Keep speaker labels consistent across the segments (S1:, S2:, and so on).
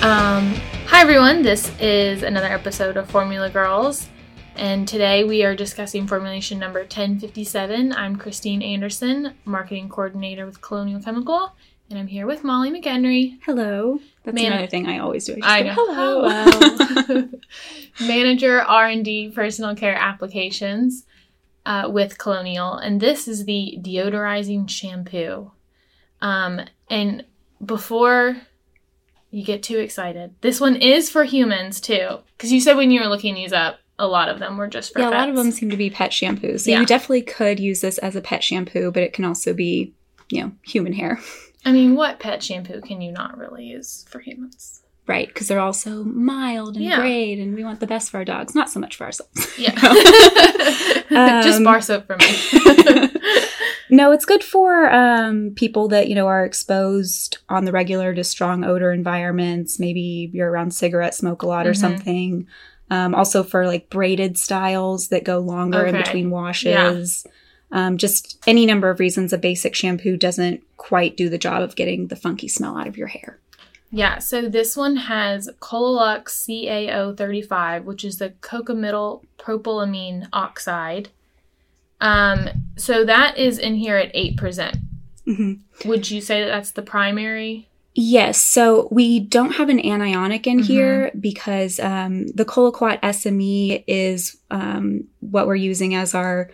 S1: Hi everyone, this is another episode of Formula Girls, and today we are discussing formulation number 1057. I'm Christine Anderson, marketing coordinator with Colonial Chemical, and I'm here with Molly McHenry.
S2: Hello. That's another thing I always do.
S1: I know. Hello. Manager R&D Personal Care Applications with Colonial, and this is the deodorizing shampoo. And before you get too excited, this one is for humans too, because you said when you were looking these up, a lot of them were just for pets.
S2: A lot of them seem to be pet shampoos. So you definitely could use this as a pet shampoo, but it can also be, human hair.
S1: I mean, what pet shampoo can you not really use for humans?
S2: Right, because they're all so mild and great, and we want the best for our dogs, not so much for ourselves.
S1: Yeah. Just bar soap for me.
S2: No, it's good for people that, are exposed on the regular to strong odor environments. Maybe you're around cigarette smoke a lot or something. Also for like braided styles that go longer in between washes. Just any number of reasons a basic shampoo doesn't quite do the job of getting the funky smell out of your hair.
S1: Yeah, so this one has Cololux CaO35, which is the cocamidal propylamine oxide. So that is in here at 8%. Mm-hmm. Would you say that that's the primary?
S2: Yes. So we don't have an anionic in here because the Coloquat SME is what we're using as our...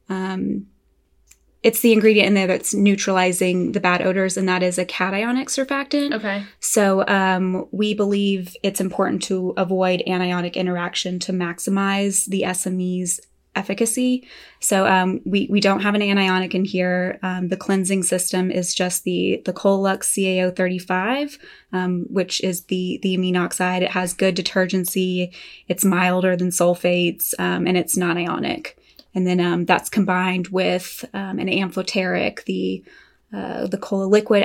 S2: it's the ingredient in there that's neutralizing the bad odors, and that is a cationic surfactant. Okay. So we believe it's important to avoid anionic interaction to maximize the SME's efficacy. So we don't have an anionic in here. The cleansing system is just the Cololux CaO35, which is the amine oxide. It has good detergency. It's milder than sulfates, and it's non-ionic. And then that's combined with an amphoteric, the Colaliquid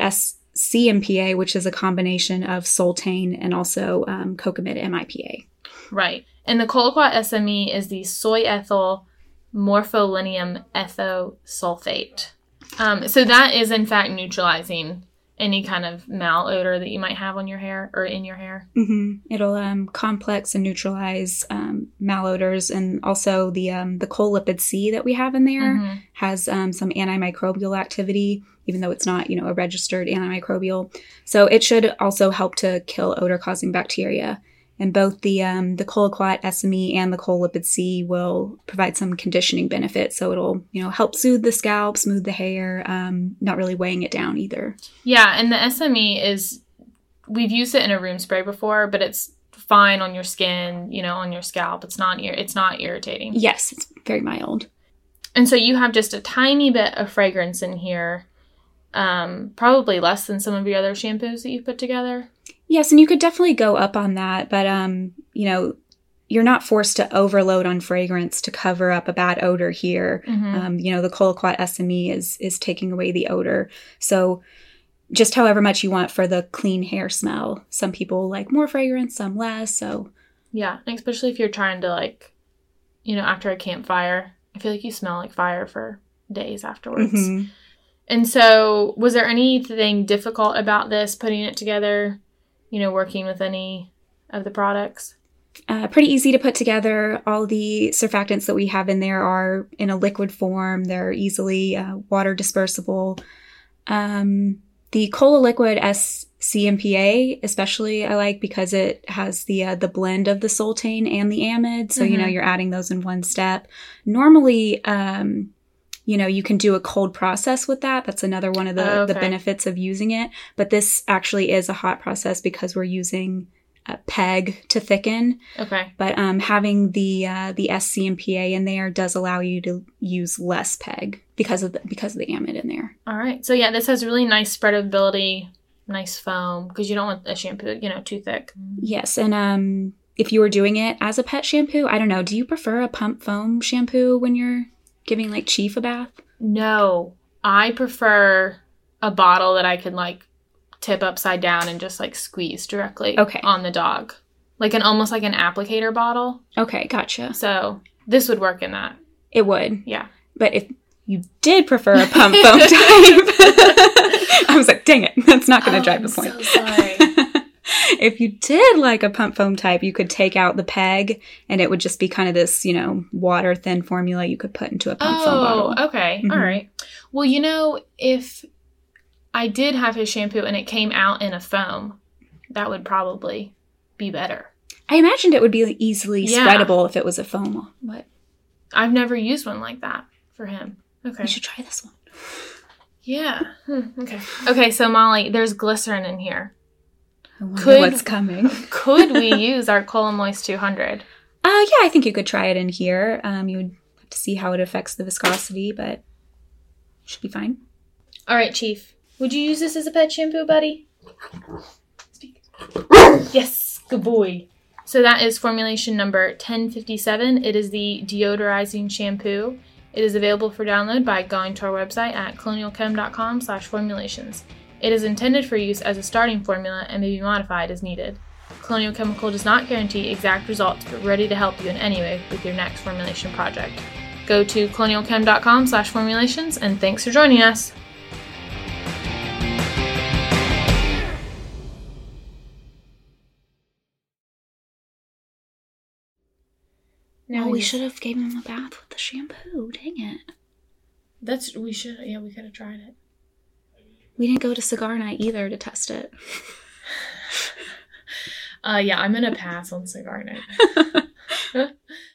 S2: CMPA, which is a combination of Soltane and also Cocamid MIPA.
S1: Right. And the Coloquat SME is the soy ethyl morpholinium ethosulfate. So that is, in fact, neutralizing any kind of malodor that you might have on your hair or in your hair.
S2: Mm-hmm. It'll complex and neutralize malodors, and also the Colipid C that we have in there has some antimicrobial activity, even though it's not, a registered antimicrobial. So it should also help to kill odor-causing bacteria. And both the Coloquat SME and the Colipid C will provide some conditioning benefits. So it'll, help soothe the scalp, smooth the hair, not really weighing it down either.
S1: Yeah, and the SME is, we've used it in a room spray before, but it's fine on your skin, on your scalp. It's not irritating.
S2: Yes, it's very mild.
S1: And so you have just a tiny bit of fragrance in here, probably less than some of your other shampoos that you've put together.
S2: Yes, and you could definitely go up on that, but, you're not forced to overload on fragrance to cover up a bad odor here. The Coloquat SME is taking away the odor. So just however much you want for the clean hair smell. Some people like more fragrance, some less, so.
S1: Yeah, especially if you're trying to, after a campfire, I feel like you smell like fire for days afterwards. Mm-hmm. And so was there anything difficult about this, putting it together? Working with any of the products?
S2: Pretty easy to put together. All the surfactants that we have in there are in a liquid form. They're easily water dispersible. The Colaliquid CMPA especially I like because it has the blend of the Soltane and the amide. So, you're adding those in one step. Normally, you can do a cold process with that. That's another one of the benefits of using it. But this actually is a hot process because we're using PEG to thicken. Okay. But having the SCMPA in there does allow you to use less PEG because of the amide in there.
S1: All right. So yeah, this has really nice spreadability, nice foam, because you don't want a shampoo, too thick.
S2: Yes, and if you were doing it as a pet shampoo, I don't know. Do you prefer a pump foam shampoo when you're giving Chief a bath?
S1: No, I prefer a bottle that I can tip upside down and just squeeze directly on the dog. Almost like an applicator bottle.
S2: Okay, gotcha.
S1: So this would work in that.
S2: It would.
S1: Yeah.
S2: But if you did prefer a pump foam type, I was like, dang it, that's not going to drive the point.
S1: I'm so sorry.
S2: If you did like a pump foam type, you could take out the peg and it would just be kind of this, water thin formula you could put into a pump foam bottle.
S1: Oh, okay. Mm-hmm. All right. Well, if I did have his shampoo and it came out in a foam, that would probably be better.
S2: I imagined it would be easily spreadable if it was a foam. What?
S1: I've never used one like that for him. Okay.
S2: You should try this one.
S1: Yeah. Okay. Okay, so Molly, there's glycerin in here.
S2: I wonder what's coming.
S1: Could we use our Colomoist 200?
S2: Yeah, I think you could try it in here. You would have to see how it affects the viscosity, but it should be fine.
S1: All right, Chief. Would you use this as a pet shampoo, buddy? Speak. Yes, good boy. So that is formulation number 1057. It is the deodorizing shampoo. It is available for download by going to our website at colonialchem.com/formulations. It is intended for use as a starting formula and may be modified as needed. Colonial Chemical does not guarantee exact results, but ready to help you in any way with your next formulation project. Go to colonialchem.com/formulations, and thanks for joining us.
S2: Now we should have given him a bath with the shampoo. Dang it.
S1: We could have tried it.
S2: We didn't go to cigar night either to test it.
S1: I'm going to pass on cigar night.